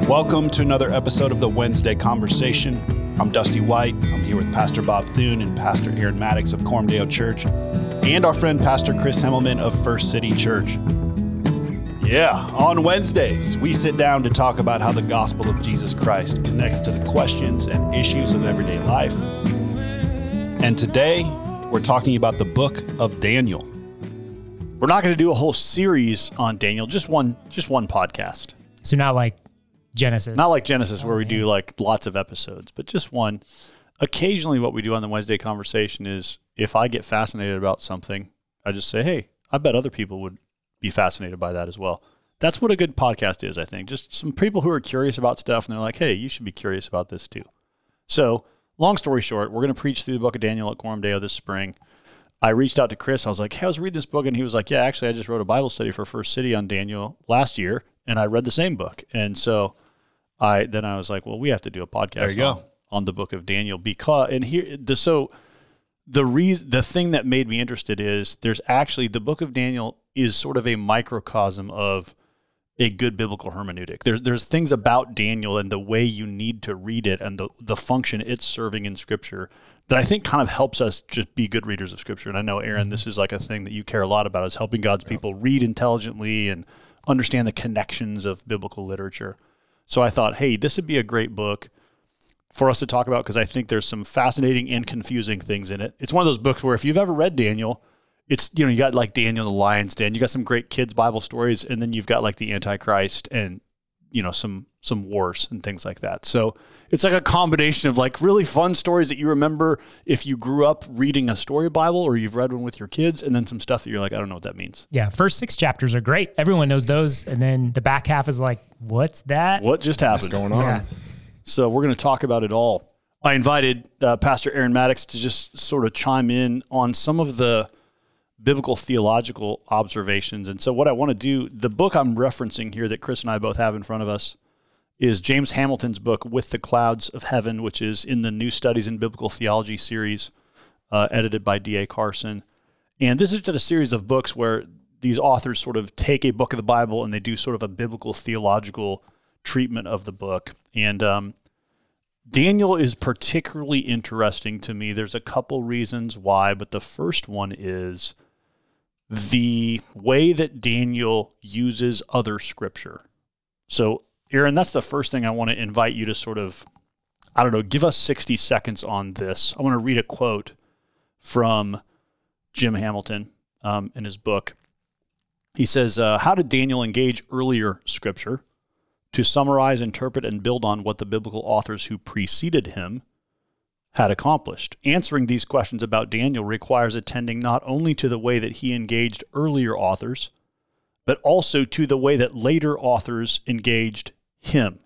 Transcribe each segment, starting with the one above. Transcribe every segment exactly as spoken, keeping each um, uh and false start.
Welcome to another episode of the Wednesday Conversation. I'm Dusty White. I'm here with Pastor Bob Thune and Pastor Aaron Maddox of Coram Deo Church, and our friend Pastor Chris Hemmelman of First City Church. Yeah, on Wednesdays, we sit down to talk about how the gospel of Jesus Christ connects to the questions and issues of everyday life. And today, we're talking about the book of Daniel. We're not going to do a whole series on Daniel, just one just one podcast. So not like Genesis. Not like Genesis where we do like lots of episodes, but just one. Occasionally what we do on the Wednesday Conversation is if I get fascinated about something, I just say, hey, I bet other people would be fascinated by that as well. That's what a good podcast is, I think. Just some people who are curious about stuff and they're like, hey, you should be curious about this too. So long story short, we're going to preach through the book of Daniel at Coram Deo this spring. I reached out to Chris. I was like, hey, I was reading this book. And he was like, yeah, actually, I just wrote a Bible study for First City on Daniel last year. And I read the same book. And so I then I was like, well, we have to do a podcast there you on, go. on the book of Daniel. Because, and here, the, so the reason, the thing that made me interested is there's actually, the book of Daniel is sort of a microcosm of a good biblical hermeneutic. There's there's things about Daniel and the way you need to read it and the, the function it's serving in Scripture that I think kind of helps us just be good readers of Scripture. And I know, Aaron, this is like a thing that you care a lot about, is helping God's people read intelligently and understand the connections of biblical literature. So I thought, hey, this would be a great book for us to talk about because I think there's some fascinating and confusing things in it. It's one of those books where if you've ever read Daniel, it's, you know, you got like Daniel in the Lion's Den, you got some great kids' Bible stories, and then you've got like the Antichrist and, you know, some some wars and things like that. So it's like a combination of like really fun stories that you remember if you grew up reading a story Bible or you've read one with your kids, and then some stuff that you're like, I don't know what that means. Yeah, first six chapters are great. Everyone knows those. And then the back half is like, what's that? What just happened? What's going on? Yeah. So we're going to talk about it all. I invited uh, Pastor Aaron Maddox to just sort of chime in on some of the biblical theological observations. And so what I want to do, the book I'm referencing here that Chris and I both have in front of us is James Hamilton's book, With the Clouds of Heaven, which is in the New Studies in Biblical Theology series, uh, edited by D A Carson. And this is just a series of books where these authors sort of take a book of the Bible and they do sort of a biblical theological treatment of the book. And um, Daniel is particularly interesting to me. There's a couple reasons why, but the first one is the way that Daniel uses other scripture. So, Aaron, that's the first thing I want to invite you to sort of, I don't know, give us sixty seconds on this. I want to read a quote from Jim Hamilton um, in his book. He says, uh, how did Daniel engage earlier scripture to summarize, interpret, and build on what the biblical authors who preceded him had accomplished? Answering these questions about Daniel requires attending not only to the way that he engaged earlier authors, but also to the way that later authors engaged him.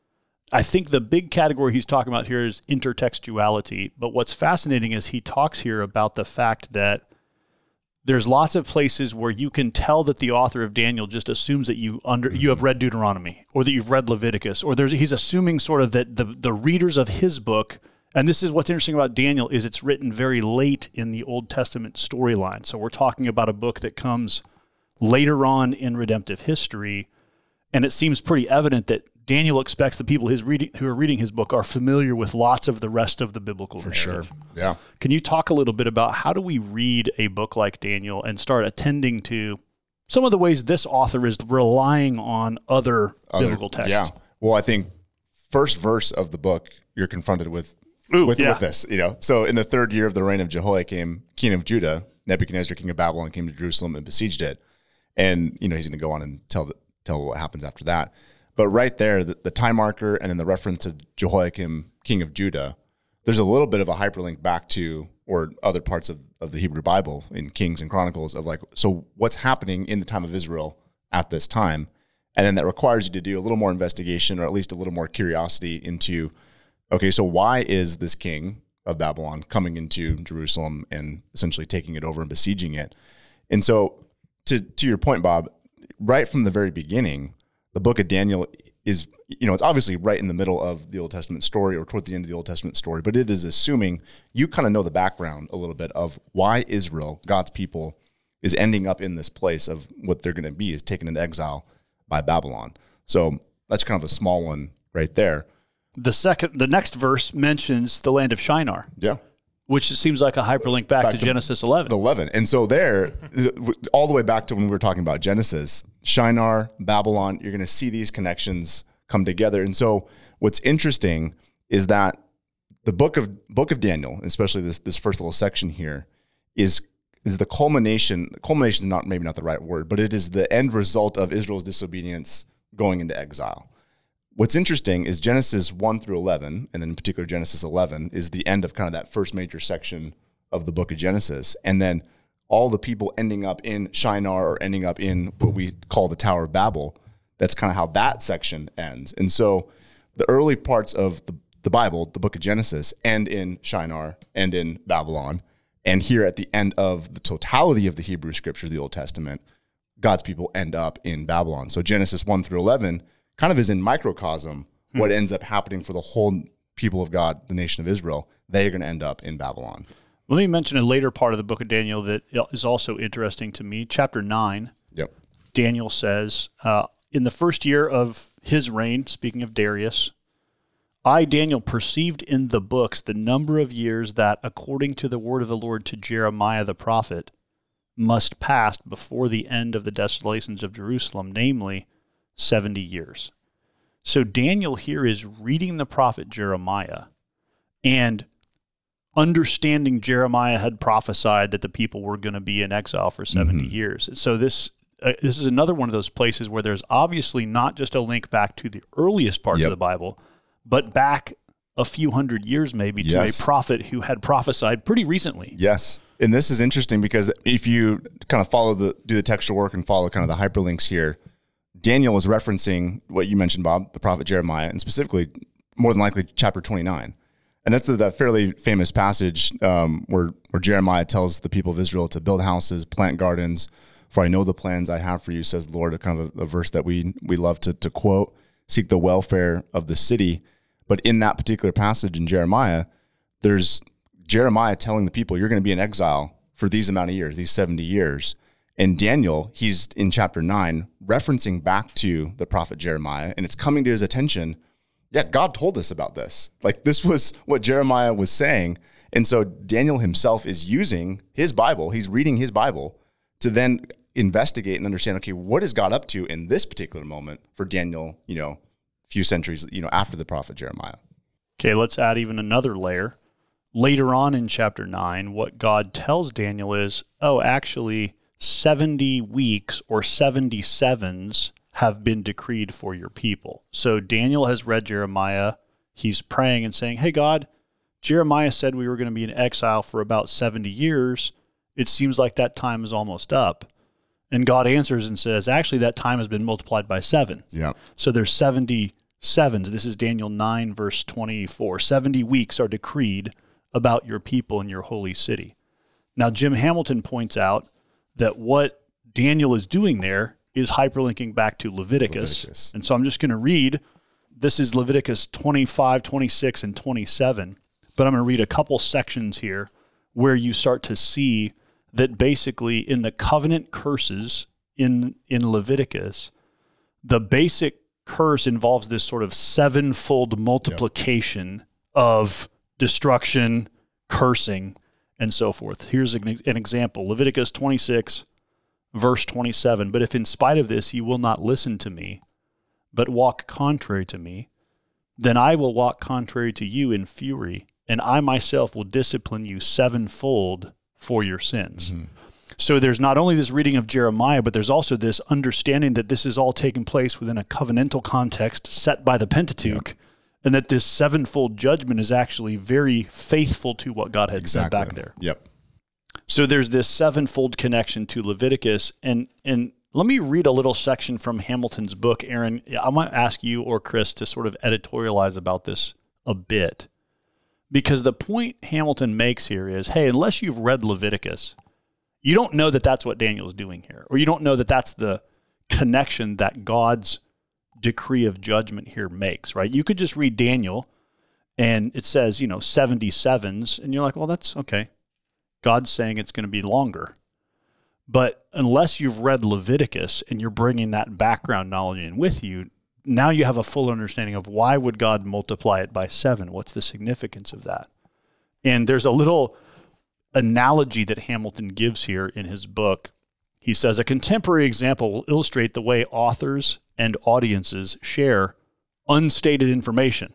I think the big category he's talking about here is intertextuality, but what's fascinating is he talks here about the fact that there's lots of places where you can tell that the author of Daniel just assumes that you under you have read Deuteronomy or that you've read Leviticus, or there's he's assuming sort of that the, the readers of his book, and this is what's interesting about Daniel, is it's written very late in the Old Testament storyline. So we're talking about a book that comes later on in redemptive history, and it seems pretty evident that Daniel expects the people his reading, who are reading his book are familiar with lots of the rest of the biblical For narrative. sure. Yeah. Can you talk a little bit about how do we read a book like Daniel and start attending to some of the ways this author is relying on other, other biblical texts? Yeah. Well, I think first verse of the book, you're confronted with Ooh, with, yeah. with this, you know. So in the third year of the reign of Jehoiakim, king of Judah, Nebuchadnezzar, king of Babylon, came to Jerusalem and besieged it. And, you know, he's going to go on and tell the, tell what happens after that. But right there, the, the time marker and then the reference to Jehoiakim, king of Judah, there's a little bit of a hyperlink back to, or other parts of, of the Hebrew Bible in Kings and Chronicles of like, so what's happening in the time of Israel at this time? And then that requires you to do a little more investigation, or at least a little more curiosity into, okay, so why is this king of Babylon coming into Jerusalem and essentially taking it over and besieging it? And so to to your point, Bob, right from the very beginning, the book of Daniel is, you know, it's obviously right in the middle of the Old Testament story or toward the end of the Old Testament story, but it is assuming you kind of know the background a little bit of why Israel, God's people, is ending up in this place of what they're going to be, is taken into exile by Babylon. So That's kind of a small one right there. The second, the next verse mentions the land of Shinar. Yeah. Which seems like a hyperlink back, Back to, to Genesis eleven. eleven. And so there, all the way back to when we were talking about Genesis, Shinar, Babylon, you're going to see these connections come together. And so what's interesting is that the book of book of Daniel, especially this, this first little section here, is is the culmination. Culmination is not maybe not the right word, but it is the end result of Israel's disobedience going into exile. What's interesting is Genesis one through eleven, and then in particular Genesis eleven, is the end of kind of that first major section of the book of Genesis. And then all the people ending up in Shinar or ending up in what we call the Tower of Babel, that's kind of how that section ends. And so the early parts of the, the Bible, the book of Genesis, end in Shinar and in Babylon. And here at the end of the totality of the Hebrew scriptures, the Old Testament, God's people end up in Babylon. So Genesis one through eleven kind of is in microcosm hmm. what ends up happening for the whole people of God, the nation of Israel. They are going to end up in Babylon. Let me mention a later part of the book of Daniel that is also interesting to me. Chapter nine, yep. Daniel says, uh, in the first year of his reign, speaking of Darius, I, Daniel, perceived in the books the number of years that, according to the word of the Lord to Jeremiah the prophet, must pass before the end of the desolations of Jerusalem, namely seventy years. So Daniel here is reading the prophet Jeremiah and understanding Jeremiah had prophesied that the people were going to be in exile for seventy mm-hmm. years. So this uh, this is another one of those places where there's obviously not just a link back to the earliest parts yep. of the Bible, but back a few hundred years maybe yes. to a prophet who had prophesied pretty recently. Yes. And this is interesting because if you kind of follow the, do the textual work and follow kind of the hyperlinks here, Daniel was referencing what you mentioned, Bob, the prophet Jeremiah, and specifically, more than likely, chapter twenty-nine. And that's that fairly famous passage um, where, where Jeremiah tells the people of Israel to build houses, plant gardens, for I know the plans I have for you, says the Lord, a kind of a, a verse that we we love to, to quote, seek the welfare of the city. But in that particular passage in Jeremiah, there's Jeremiah telling the people, you're going to be in exile for these amount of years, these seventy years. And Daniel, he's in chapter nine, referencing back to the prophet Jeremiah, and it's coming to his attention, yeah, God told us about this. Like, this was what Jeremiah was saying. And so Daniel himself is using his Bible, he's reading his Bible to then investigate and understand, okay, what is God up to in this particular moment for Daniel, you know, a few centuries, you know, after the prophet Jeremiah. Okay, let's add even another layer. Later on in chapter nine, what God tells Daniel is, oh, actually, seventy weeks or seventy sevens have been decreed for your people. So Daniel has read Jeremiah. He's praying and saying, hey, God, Jeremiah said we were going to be in exile for about seventy years. It seems like that time is almost up. And God answers and says, actually, that time has been multiplied by seven. Yeah. So there's seventy sevens. This is Daniel nine, verse twenty-four. seventy weeks are decreed about your people in your holy city. Now, Jim Hamilton points out that what Daniel is doing there is hyperlinking back to Leviticus. Leviticus. And so I'm just going to read, this is Leviticus twenty-five, twenty-six, and twenty-seven, but I'm going to read a couple sections here where you start to see that basically in the covenant curses in, in Leviticus, the basic curse involves this sort of sevenfold multiplication yep. of destruction, cursing, and so forth. Here's an, an example. Leviticus twenty-six, verse twenty-seven. But if in spite of this you will not listen to me, but walk contrary to me, then I will walk contrary to you in fury, and I myself will discipline you sevenfold for your sins. Mm-hmm. So there's not only this reading of Jeremiah, but there's also this understanding that this is all taking place within a covenantal context set by the Pentateuch, yeah. and that this sevenfold judgment is actually very faithful to what God had exactly. said back there. Yep. So there's this sevenfold connection to Leviticus, and and let me read a little section from Hamilton's book. Aaron, I might ask you or Chris to sort of editorialize about this a bit, because the point Hamilton makes here is, hey, unless you've read Leviticus, you don't know that that's what Daniel's doing here, or you don't know that that's the connection that God's decree of judgment here makes, right? You could just read Daniel, and it says, you know, seventy sevens, and you're like, well, that's okay. God's saying it's going to be longer. But unless you've read Leviticus and you're bringing that background knowledge in with you, now you have a full understanding of why would God multiply it by seven? What's the significance of that? And there's a little analogy that Hamilton gives here in his book. He says, a contemporary example will illustrate the way authors and audiences share unstated information.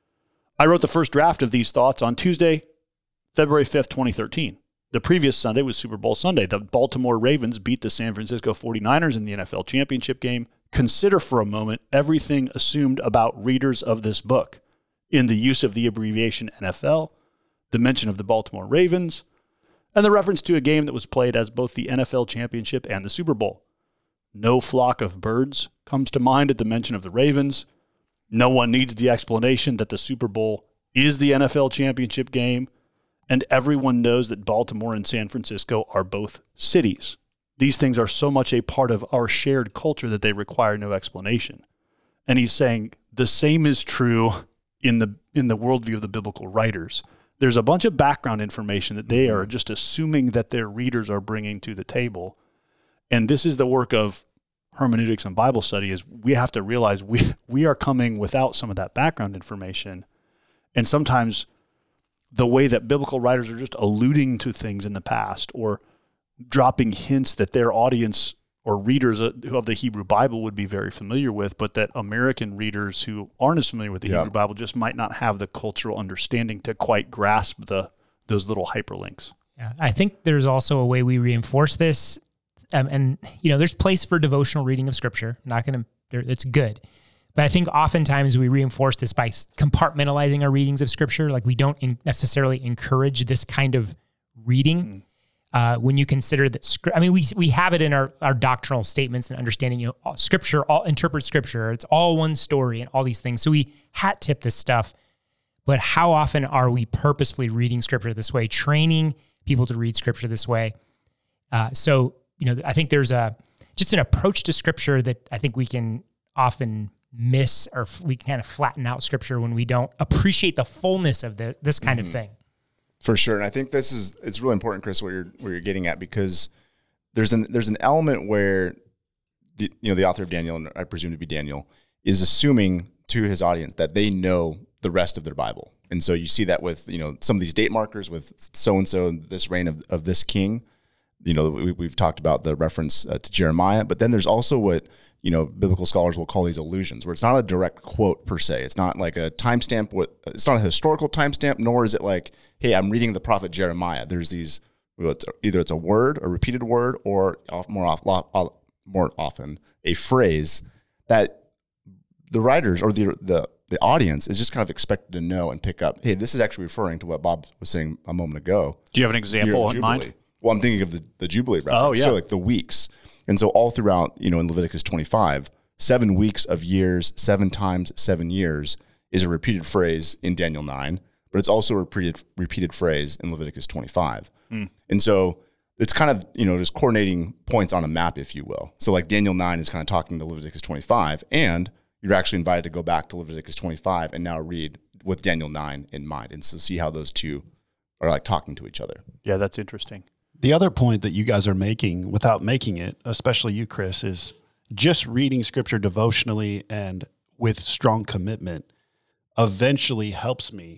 I wrote the first draft of these thoughts on Tuesday, February fifth, twenty thirteen. The previous Sunday was Super Bowl Sunday. The Baltimore Ravens beat the San Francisco forty-niners in the N F L championship game. Consider for a moment everything assumed about readers of this book in the use of the abbreviation N F L, the mention of the Baltimore Ravens, and the reference to a game that was played as both the N F L championship and the Super Bowl. No flock of birds comes to mind at the mention of the Ravens. No one needs the explanation that the Super Bowl is the N F L championship game, and everyone knows that Baltimore and San Francisco are both cities. These things are so much a part of our shared culture that they require no explanation. And he's saying the same is true in the in the worldview of the biblical writers. There's a bunch of background information that they are just assuming that their readers are bringing to the table. And this is the work of hermeneutics and Bible study, is we have to realize we we are coming without some of that background information. And sometimes the way that biblical writers are just alluding to things in the past or dropping hints that their audience or readers of the Hebrew Bible would be very familiar with, but that American readers who aren't as familiar with the yeah. Hebrew Bible just might not have the cultural understanding to quite grasp the those little hyperlinks. Yeah, I think there's also a way we reinforce this. Um, and, you know, there's place for devotional reading of Scripture. I'm not going to, it's good. But I think oftentimes we reinforce this by compartmentalizing our readings of Scripture. Like we don't in necessarily encourage this kind of reading. Mm. Uh, when you consider that, I mean, we we have it in our, our doctrinal statements and understanding, you know, all, Scripture, all interpret Scripture. It's all one story and all these things. So we hat tip this stuff. But how often are we purposefully reading Scripture this way, training people to read Scripture this way? Uh, so, you know, I think there's a just an approach to Scripture that I think we can often miss, or we kind of flatten out Scripture when we don't appreciate the fullness of the, this kind mm-hmm. of thing. For sure, and I think this is it's really important, Chris, what you're where you're getting at, because there's an there's an element where the you know the author of Daniel, and I presume to be Daniel, is assuming to his audience that they know the rest of their Bible, and so you see that with you know some of these date markers with so and so this reign of of this king. You know, we, we've talked about the reference uh, to Jeremiah, but then there's also what you know biblical scholars will call these allusions, where it's not a direct quote per se. It's not like a timestamp. What it's not a historical timestamp, nor is it like, hey, I'm reading the prophet Jeremiah. There's these, well, it's, either it's a word, a repeated word, or more often, more often a phrase that the writers or the, the the audience is just kind of expected to know and pick up. Hey, this is actually referring to what Bob was saying a moment ago. Do you have an example in mind? Well, I'm thinking of the, the Jubilee reference. Oh, yeah. So like the weeks. And so all throughout, you know, in Leviticus twenty-five, seven weeks of years, seven times seven years is a repeated phrase in Daniel nine, but it's also a repeated, repeated phrase in Leviticus twenty-five. Mm. And so it's kind of, you know, just coordinating points on a map, if you will. So like Daniel nine is kind of talking to Leviticus twenty-five, and you're actually invited to go back to Leviticus twenty-five and now read with Daniel nine in mind. And so see how those two are like talking to each other. Yeah, that's interesting. The other point that you guys are making without making it, especially you, Chris, is just reading Scripture devotionally and with strong commitment eventually helps me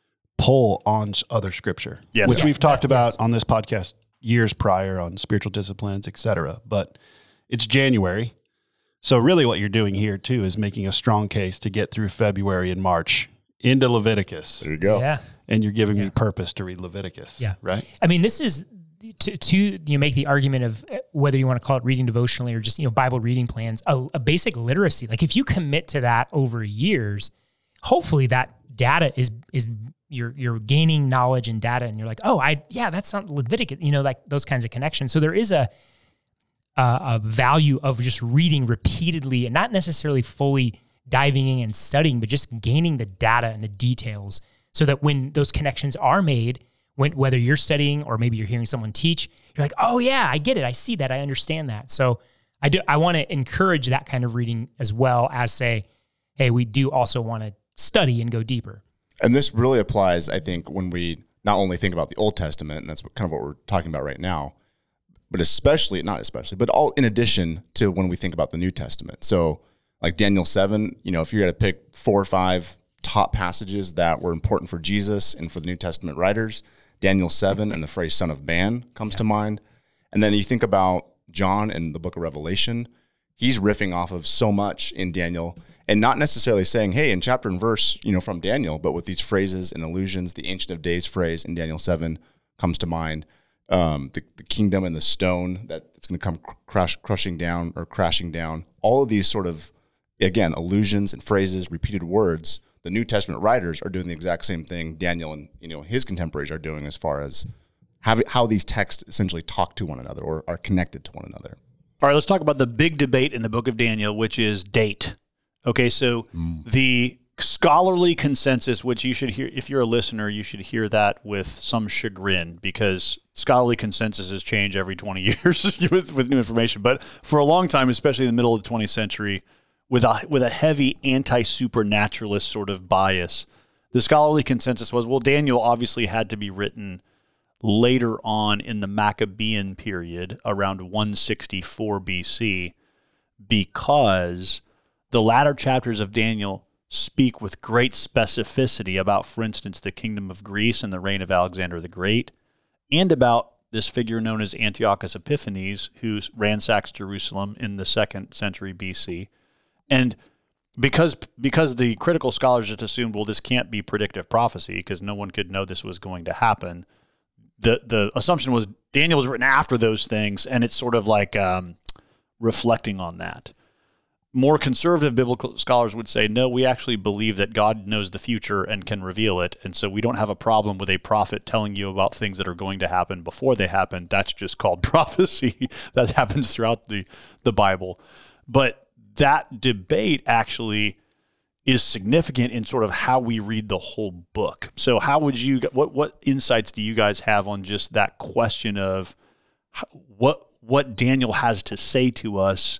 pull on other Scripture, yes. which yeah. we've talked yeah, about yes. on this podcast years prior on spiritual disciplines, et cetera. But it's January. So really what you're doing here too is making a strong case to get through February and March into Leviticus. There you go. Yeah. And you're giving yeah. me purpose to read Leviticus. Yeah. Right? I mean, this is... To, to you make the argument of whether you want to call it reading devotionally or just, you know, Bible reading plans, a, a basic literacy. Like if you commit to that over years, hopefully that data is, is you're, you're gaining knowledge and data, and you're like, oh, I, yeah, that's not Leviticus, you know, like those kinds of connections. So there is a, a, a value of just reading repeatedly and not necessarily fully diving in and studying, but just gaining the data and the details so that when those connections are made, When, whether you're studying or maybe you're hearing someone teach, you're like, oh yeah, I get it. I see that. I understand that. So I do, I want to encourage that kind of reading as well as say, hey, we do also want to study and go deeper. And this really applies, I think, when we not only think about the Old Testament, and that's kind of what we're talking about right now, but especially, not especially, but all in addition to when we think about the New Testament. So Like Daniel seven, you know, if you had to pick four or five top passages that were important for Jesus and for the New Testament writers, Daniel seven and the phrase Son of Man comes yeah. to mind. And then you think about John and the book of Revelation, he's riffing off of so much in Daniel and not necessarily saying, hey, in chapter and verse, you know, from Daniel, but with these phrases and allusions. The Ancient of Days phrase in Daniel seven comes to mind. Um, the, the kingdom and the stone that it's going to come crash, crushing down or crashing down. All of these sort of, again, allusions and phrases, repeated words. The New Testament writers are doing the exact same thing Daniel and, you know, his contemporaries are doing as far as how, how these texts essentially talk to one another or are connected to one another. All right, let's talk about the big debate in the book of Daniel, which is date. Okay, so mm. the scholarly consensus, which you should hear, if you're a listener, you should hear that with some chagrin, because scholarly consensuses change every twenty years with, with new information. But for a long time, especially in the middle of the twentieth century, with a, with a heavy anti-supernaturalist sort of bias, the scholarly consensus was, well, Daniel obviously had to be written later on in the Maccabean period, around one sixty-four B C, because the latter chapters of Daniel speak with great specificity about, for instance, the kingdom of Greece and the reign of Alexander the Great, and about this figure known as Antiochus Epiphanes, who ransacks Jerusalem in the second century B C. And because because the critical scholars just assumed, well, this can't be predictive prophecy because no one could know this was going to happen, the the assumption was Daniel was written after those things, and it's sort of like um, reflecting on that. More conservative biblical scholars would say, no, we actually believe that God knows the future and can reveal it, and so we don't have a problem with a prophet telling you about things that are going to happen before they happen. That's just called prophecy. That happens throughout the, the Bible. But that debate actually is significant in sort of how we read the whole book. So how would you, what what insights do you guys have on just that question of what what Daniel has to say to us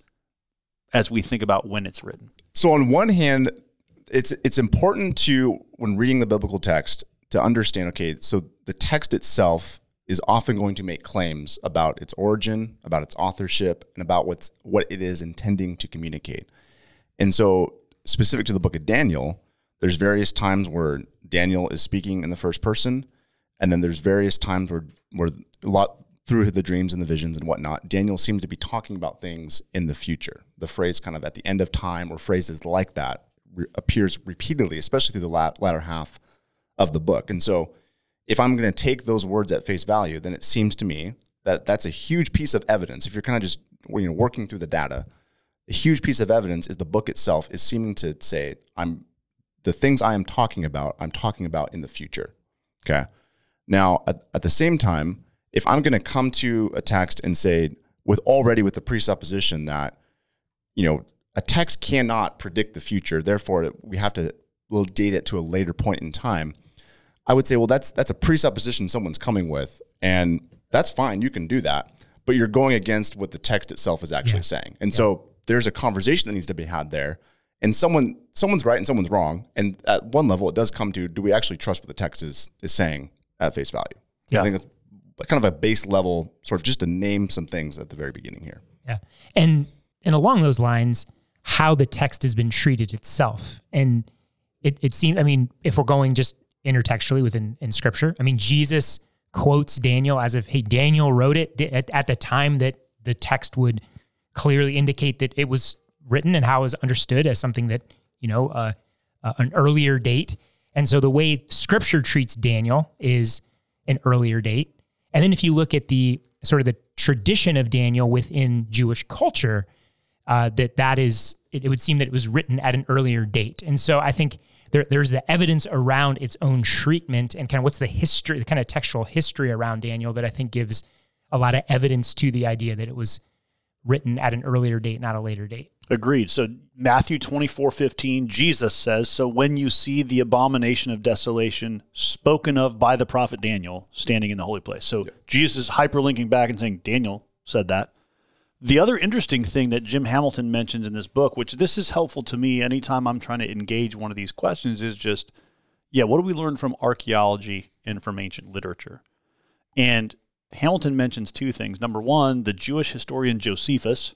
as we think about when it's written? So on one hand, it's it's important to, when reading the biblical text, to understand, okay, so the text itself is often going to make claims about its origin, about its authorship, and about what's what it is intending to communicate. And so specific to the book of Daniel, there's various times where Daniel is speaking in the first person, and then there's various times where where a lot through the dreams and the visions and whatnot, Daniel seems to be talking about things in the future. The phrase kind of at the end of time, or phrases like that, re- appears repeatedly, especially through the lat- latter half of the book. And so if I'm going to take those words at face value, then it seems to me that that's a huge piece of evidence. If you're kind of just, you know, working through the data, a huge piece of evidence is the book itself is seeming to say, I'm the things I am talking about, I'm talking about in the future. Okay. Now, at, at the same time, if I'm going to come to a text and say, with already with the presupposition that, you know, a text cannot predict the future, therefore we have to we'll date it to a later point in time, I would say, well, that's that's a presupposition someone's coming with, and that's fine. You can do that, but you're going against what the text itself is actually yeah. saying. And yeah. so there's a conversation that needs to be had there, and someone someone's right and someone's wrong. And at one level, it does come to, do we actually trust what the text is is saying at face value? Yeah. I think it's kind of a base level, sort of just to name some things at the very beginning here. Yeah. And and along those lines, how the text has been treated itself. And it, it seems, I mean, if we're going just intertextually within in scripture, I mean, Jesus quotes Daniel as if, hey, Daniel wrote it at, at the time that the text would clearly indicate that it was written and how it was understood as something that, you know, uh, uh, an earlier date. And so the way scripture treats Daniel is an earlier date. And then if you look at the sort of the tradition of Daniel within Jewish culture, uh, that that is, it, it would seem that it was written at an earlier date. And so I think there, there's the evidence around its own treatment and kind of what's the history, the kind of textual history around Daniel that I think gives a lot of evidence to the idea that it was written at an earlier date, not a later date. Agreed. So Matthew twenty-four fifteen, Jesus says, so when you see the abomination of desolation spoken of by the prophet Daniel standing in the holy place. So yeah. Jesus is hyperlinking back and saying, Daniel said that. The other interesting thing that Jim Hamilton mentions in this book, which this is helpful to me anytime I'm trying to engage one of these questions, is just, yeah, what do we learn from archaeology and from ancient literature? And Hamilton mentions two things. Number one, the Jewish historian Josephus,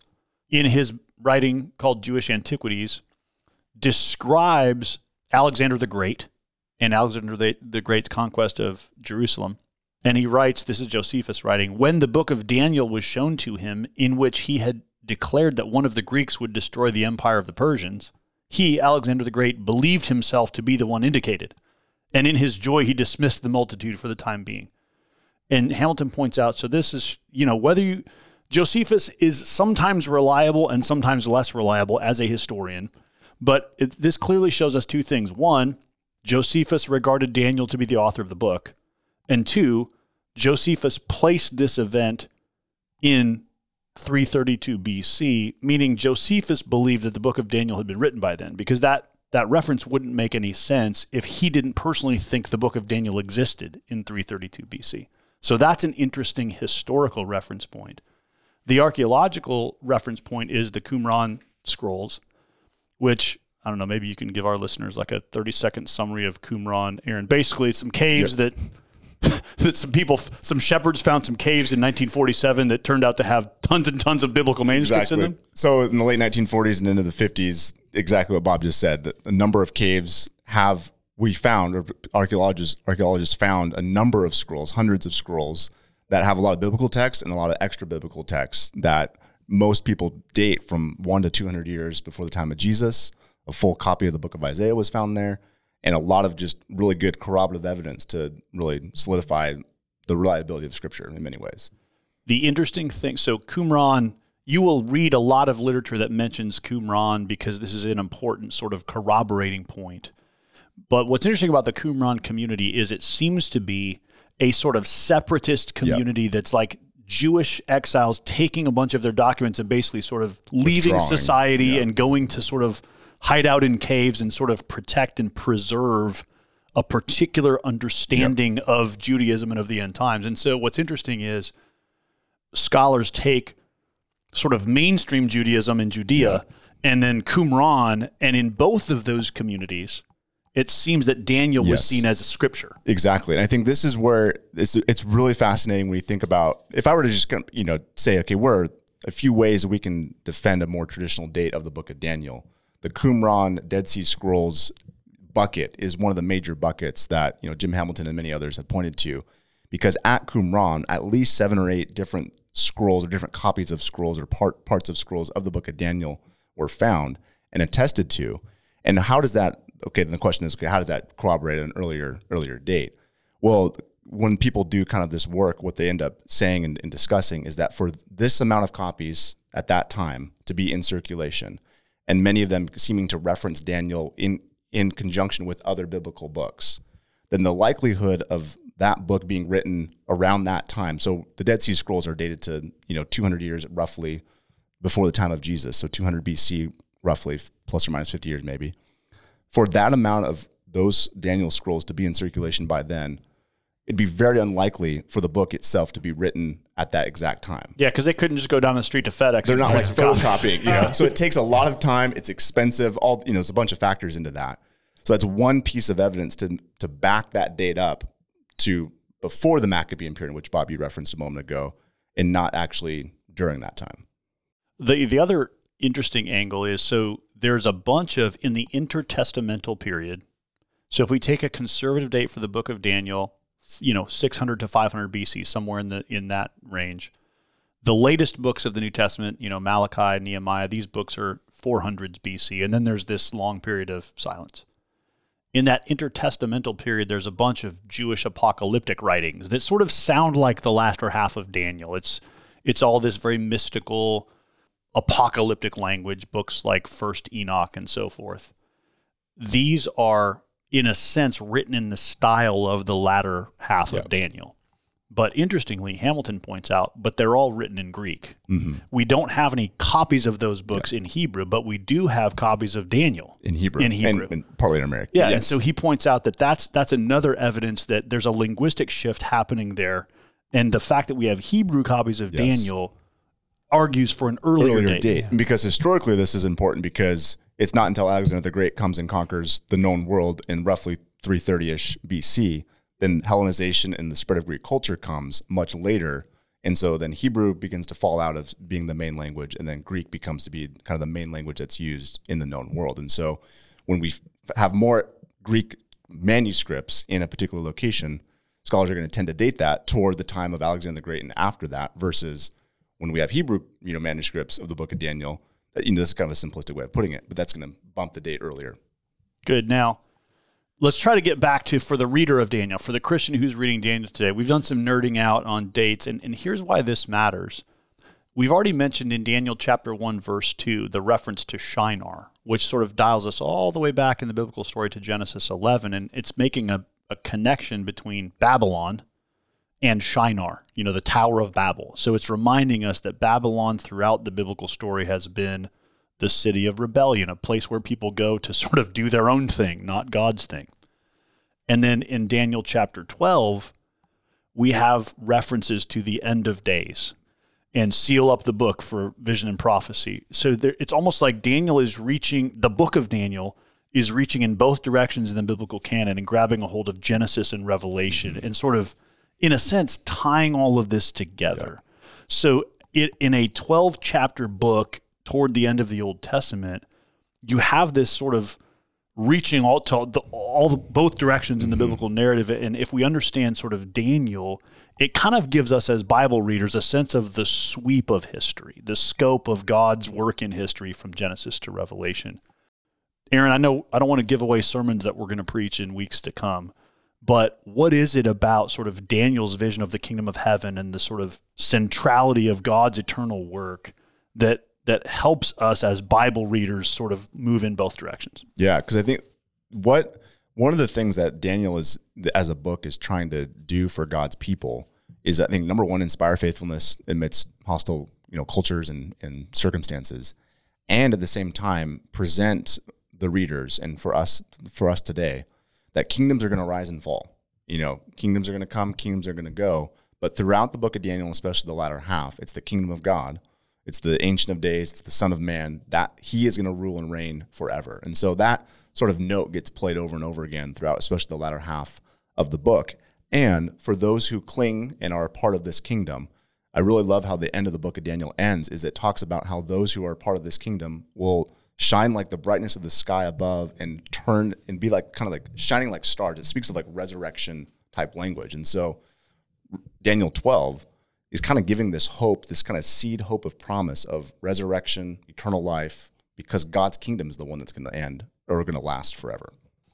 in his writing called Jewish Antiquities, describes Alexander the Great and Alexander the, the Great's conquest of Jerusalem. And he writes, this is Josephus writing, when the book of Daniel was shown to him, in which he had declared that one of the Greeks would destroy the empire of the Persians, he, Alexander the Great, believed himself to be the one indicated. And in his joy, he dismissed the multitude for the time being. And Hamilton points out, so this is, you know, whether you, Josephus is sometimes reliable and sometimes less reliable as a historian, but it, this clearly shows us two things. One, Josephus regarded Daniel to be the author of the book. And two, Josephus placed this event in three thirty-two B C, meaning Josephus believed that the book of Daniel had been written by then, because that, that reference wouldn't make any sense if he didn't personally think the book of Daniel existed in three thirty-two B C. So that's an interesting historical reference point. The archaeological reference point is the Qumran scrolls, which, I don't know, maybe you can give our listeners like a thirty-second summary of Qumran, Aaron. Basically, it's some caves yep. that... that some people, some shepherds found some caves in nineteen forty-seven that turned out to have tons and tons of biblical manuscripts exactly. in them. So in the late nineteen forties and into the fifties, exactly what Bob just said, that a number of caves have, we found, or archaeologists, archaeologists found a number of scrolls, hundreds of scrolls that have a lot of biblical text and a lot of extra biblical text that most people date from one to two hundred years before the time of Jesus. A full copy of the book of Isaiah was found there. And a lot of just really good corroborative evidence to really solidify the reliability of Scripture in many ways. The interesting thing, so Qumran, you will read a lot of literature that mentions Qumran because this is an important sort of corroborating point. But what's interesting about the Qumran community is it seems to be a sort of separatist community yep. that's like Jewish exiles taking a bunch of their documents and basically sort of leaving Withdrawing. society yeah. and going to sort of hide out in caves and sort of protect and preserve a particular understanding yep. of Judaism and of the end times. And so what's interesting is scholars take sort of mainstream Judaism in Judea yep. and then Qumran, and in both of those communities, it seems that Daniel yes. was seen as a scripture. Exactly. And I think this is where it's, it's really fascinating when you think about, if I were to just you know say, okay, what are a few ways we can defend a more traditional date of the book of Daniel? The Qumran Dead Sea Scrolls bucket is one of the major buckets that you know Jim Hamilton and many others have pointed to, because at Qumran, at least seven or eight different scrolls or different copies of scrolls or part parts of scrolls of the book of Daniel were found and attested to. And how does that? Okay, then the question is, okay, how does that corroborate an earlier earlier date? Well, when people do kind of this work, what they end up saying and, and discussing is that for this amount of copies at that time to be in circulation, and many of them seeming to reference Daniel in, in conjunction with other biblical books, then the likelihood of that book being written around that time, so the Dead Sea Scrolls are dated to, you know, two hundred years roughly before the time of Jesus, so two hundred B C roughly, plus or minus fifty years maybe. For that amount of those Daniel scrolls to be in circulation by then, it'd be very unlikely for the book itself to be written at that exact time. Yeah, because they couldn't just go down the street to FedEx. They're not like photocopying, you know. So it takes a lot of time. It's expensive. All you know, there's a bunch of factors into that. So that's one piece of evidence to to back that date up to before the Maccabean period, which Bob you referenced a moment ago, and not actually during that time. The the other interesting angle is, so there's a bunch of in the intertestamental period. So if we take a conservative date for the book of Daniel, you know, six hundred to five hundred B C, somewhere in the in that range. The latest books of the New Testament, you know, Malachi, Nehemiah, these books are four hundreds B C, and then there's this long period of silence. In that intertestamental period, there's a bunch of Jewish apocalyptic writings that sort of sound like the latter half of Daniel. It's it's all this very mystical, apocalyptic language, books like First Enoch and so forth. These are, in a sense, written in the style of the latter half yep. of Daniel. But interestingly, Hamilton points out, but they're all written in Greek. Mm-hmm. We don't have any copies of those books yep. in Hebrew, but we do have copies of Daniel in Hebrew, in Hebrew, and, and partly in Aramaic. Yeah, yes. And so he points out that that's that's another evidence that there's a linguistic shift happening there, and the fact that we have Hebrew copies of yes. Daniel argues for an earlier, earlier date. date. Yeah. Because historically, this is important because it's not until Alexander the Great comes and conquers the known world in roughly three thirty-ish B C, then Hellenization and the spread of Greek culture comes much later And so then Hebrew begins to fall out of being the main language, and then Greek becomes to be kind of the main language that's used in the known world. And so when we have more Greek manuscripts in a particular location, scholars are going to tend to date that toward the time of Alexander the Great and after that, versus when we have Hebrew, you know, manuscripts of the book of Daniel. You know, this is kind of a simplistic way of putting it, but that's going to bump the date earlier. Good. Now, let's try to get back to, for the reader of Daniel, for the Christian who's reading Daniel today, we've done some nerding out on dates, and, and here's why this matters. We've already mentioned in Daniel chapter one, verse two, the reference to Shinar, which sort of dials us all the way back in the biblical story to Genesis eleven, and it's making a, a connection between Babylon and Shinar, you know, the Tower of Babel. So it's reminding us that Babylon throughout the biblical story has been the city of rebellion, a place where people go to sort of do their own thing, not God's thing. And then in Daniel chapter twelve, we have references to the end of days and seal up the book for vision and prophecy. So there, it's almost like Daniel is reaching, the book of Daniel is reaching in both directions in the biblical canon and grabbing a hold of Genesis and Revelation and sort of, in a sense, tying all of this together. Yeah. So it, in a twelve-chapter book toward the end of the Old Testament, you have this sort of reaching all to the, all the, both directions in the mm-hmm. biblical narrative. And if we understand sort of Daniel, it kind of gives us as Bible readers a sense of the sweep of history, the scope of God's work in history from Genesis to Revelation. Aaron, I know I don't want to give away sermons that we're going to preach in weeks to come, but what is it about sort of Daniel's vision of the kingdom of heaven and the sort of centrality of God's eternal work that that helps us as Bible readers sort of move in both directions? Yeah, because I think what one of the things that Daniel is, as a book, is trying to do for God's people is, I think, number one, inspire faithfulness amidst hostile, you know, cultures and, and circumstances, and at the same time present the readers and for us for us today that kingdoms are going to rise and fall. You know, kingdoms are going to come, kingdoms are going to go, but throughout the book of Daniel, especially the latter half, it's the kingdom of God. It's the Ancient of Days, it's the Son of Man, that he is going to rule and reign forever. And so that sort of note gets played over and over again throughout, especially the latter half of the book. And for those who cling and are a part of this kingdom, I really love how the end of the book of Daniel ends, is it talks about how those who are a part of this kingdom will shine like the brightness of the sky above and turn and be like kind of like shining like stars. It speaks of like resurrection type language. And so Daniel twelve is kind of giving this hope, this kind of seed hope of promise of resurrection, eternal life, because God's kingdom is the one that's going to end or going to last forever.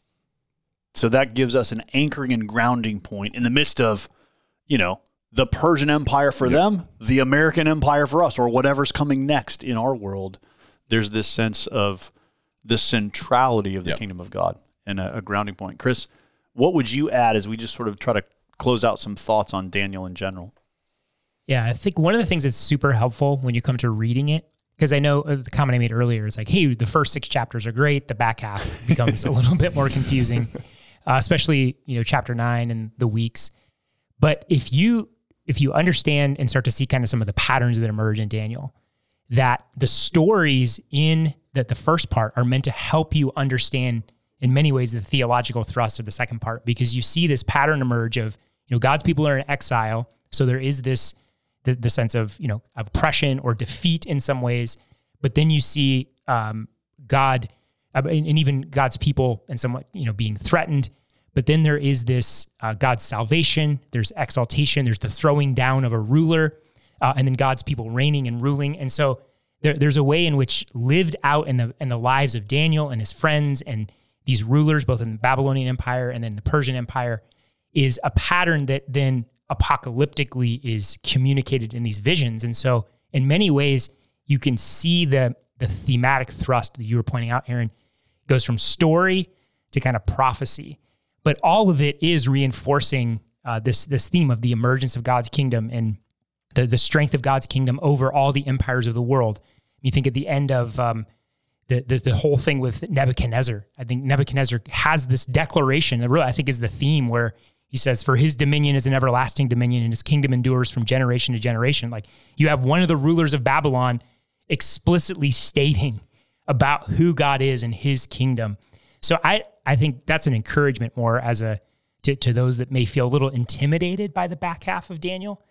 So that gives us an anchoring and grounding point in the midst of, you know, the Persian Empire for yep. them, the American Empire for us, or whatever's coming next in our world. There's this sense of the centrality of the yep. kingdom of God and a, a grounding point. Chris, what would you add as we just sort of try to close out some thoughts on Daniel in general? Yeah, I think one of the things that's super helpful when you come to reading it, because I know the comment I made earlier is like, hey, the first six chapters are great. The back half becomes a little bit more confusing, uh, especially, you know, chapter nine and the weeks. But if you if you understand and start to see kind of some of the patterns that emerge in Daniel, that the stories in that the first part are meant to help you understand in many ways the theological thrust of the second part, because you see this pattern emerge of, you know, God's people are in exile. So there is this The, the sense of, you know, oppression or defeat in some ways, but then you see um, God uh, and, and even God's people and somewhat, you know, being threatened. But then there is this uh, God's salvation, there's exaltation, there's the throwing down of a ruler, uh, and then God's people reigning and ruling. And so there, there's a way in which lived out in the in the lives of Daniel and his friends and these rulers, both in the Babylonian Empire and then the Persian Empire, is a pattern that then apocalyptically is communicated in these visions. And so in many ways, you can see the the thematic thrust that you were pointing out, Aaron. It goes from story to kind of prophecy, but all of it is reinforcing uh, this this theme of the emergence of God's kingdom and the, the strength of God's kingdom over all the empires of the world. You think at the end of um, the, the the whole thing with Nebuchadnezzar, I think Nebuchadnezzar has this declaration that really I think is the theme where he says, for his dominion is an everlasting dominion and his kingdom endures from generation to generation. Like, you have one of the rulers of Babylon explicitly stating about who God is and his kingdom. So I, I think that's an encouragement more as a, to, to those that may feel a little intimidated by the back half of Daniel,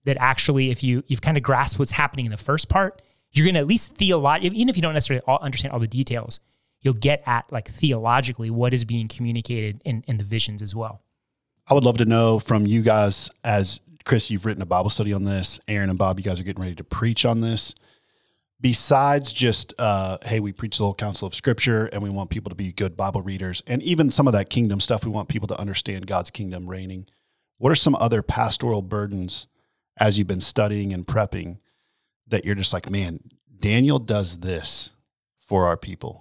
that actually, if you, you've kind of grasped what's happening in the first part, you're going to at least theologically, even if you don't necessarily all understand all the details, you'll get at like theologically what is being communicated in, in the visions as well. I would love to know from you guys, as Chris, you've written a Bible study on this. Aaron and Bob, you guys are getting ready to preach on this. Besides just, uh, hey, we preach the whole counsel of Scripture and we want people to be good Bible readers, and even some of that kingdom stuff, we want people to understand God's kingdom reigning. What are some other pastoral burdens as you've been studying and prepping that you're just like, man, Daniel does this for our people?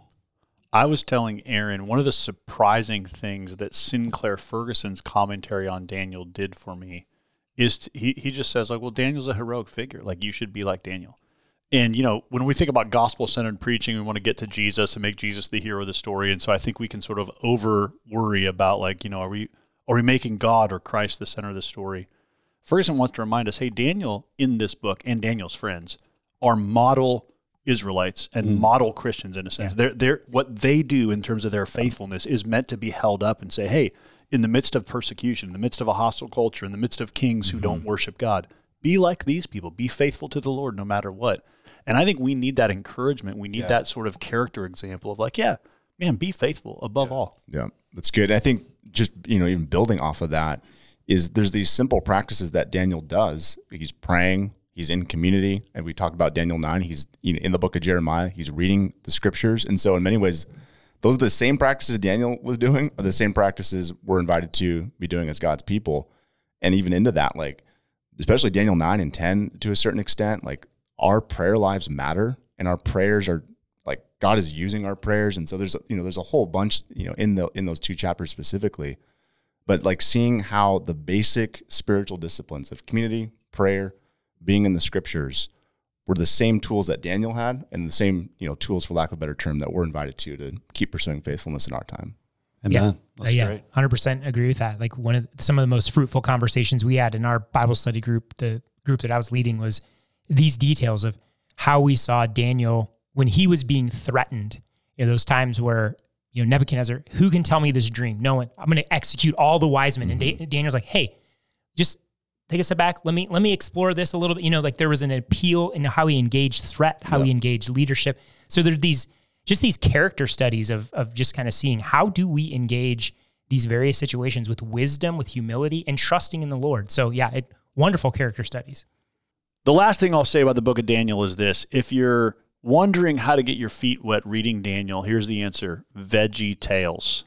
I was telling Aaron, one of the surprising things that Sinclair Ferguson's commentary on Daniel did for me is to, he, he just says, like, well, Daniel's a heroic figure. Like, you should be like Daniel. And, you know, when we think about gospel-centered preaching, we want to get to Jesus and make Jesus the hero of the story. And so I think we can sort of over-worry about, like, you know, are we are we making God or Christ the center of the story? Ferguson wants to remind us, hey, Daniel in this book and Daniel's friends are model Israelites and mm. model Christians in a sense. Yeah. They're, they're, what they do in terms of their faithfulness is meant to be held up and say, hey, in the midst of persecution, in the midst of a hostile culture, in the midst of kings who mm-hmm. don't worship God, be like these people. Be faithful to the Lord no matter what. And I think we need that encouragement. We need yeah. that sort of character example of like, yeah, man, be faithful above yeah. all. Yeah, that's good. I think just, you know, even building off of that is there's these simple practices that Daniel does. He's praying. He's in community, and we talked about Daniel nine. He's you know, in the book of Jeremiah. He's reading the scriptures, and so in many ways, those are the same practices Daniel was doing, are the same practices we're invited to be doing as God's people. And even into that, like especially Daniel nine and ten to a certain extent, like our prayer lives matter, and our prayers are like God is using our prayers, and so there's a, you know there's a whole bunch you know in the in those two chapters specifically, but like seeing how the basic spiritual disciplines of community, prayer, being in the scriptures were the same tools that Daniel had, and the same, you know, tools, for lack of a better term, that we're invited to to keep pursuing faithfulness in our time. Amen. Yeah, That's uh, yeah, great. one hundred percent agree with that. Like one of the, some of the most fruitful conversations we had in our Bible study group, the group that I was leading, was these details of how we saw Daniel when he was being threatened. You know, those times where, you know, Nebuchadnezzar, who can tell me this dream? No one. I'm going to execute all the wise men. Mm-hmm. And da- Daniel's like, hey, just take a step back. Let me let me explore this a little bit. You know, like there was an appeal in how he engaged threat, how yep. he engaged leadership. So there's these just these character studies of of just kind of seeing how do we engage these various situations with wisdom, with humility, and trusting in the Lord. So yeah, it, wonderful character studies. The last thing I'll say about the book of Daniel is this: if you're wondering how to get your feet wet reading Daniel, here's the answer: Veggie Tales.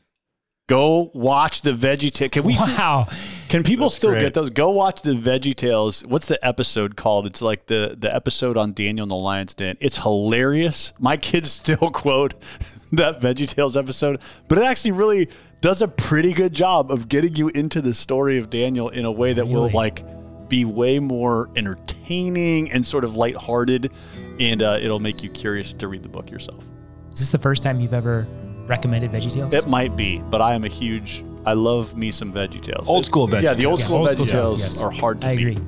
Go watch the Veggie Tales. Can we? Wow. Can people That's still great. get those? Go watch the Veggie Tales. What's the episode called? It's like the, the episode on Daniel and the Lion's Den. It's hilarious. My kids still quote that Veggie Tales episode, but it actually really does a pretty good job of getting you into the story of Daniel in a way that Really? will like be way more entertaining and sort of lighthearted, and uh, it'll make you curious to read the book yourself. Is this the first time you've ever recommended VeggieTales? It might be, but I am a huge, I love me some VeggieTales. Old school VeggieTales. Yeah, the old Yeah, school old school VeggieTales stuff, yes. are hard to I beat. agree.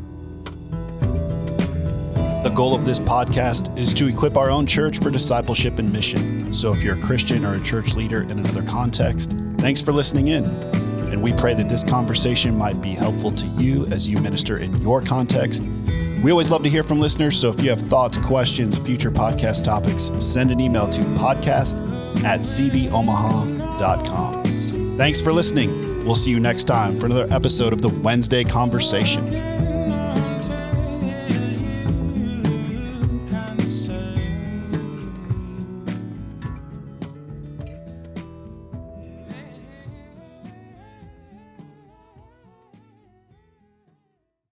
The goal of this podcast is to equip our own church for discipleship and mission. So if you're a Christian or a church leader in another context, thanks for listening in. And we pray that this conversation might be helpful to you as you minister in your context. We always love to hear from listeners, so if you have thoughts, questions, future podcast topics, send an email to podcast at c d omaha dot com. Thanks for listening. We'll see you next time for another episode of the Wednesday Conversation.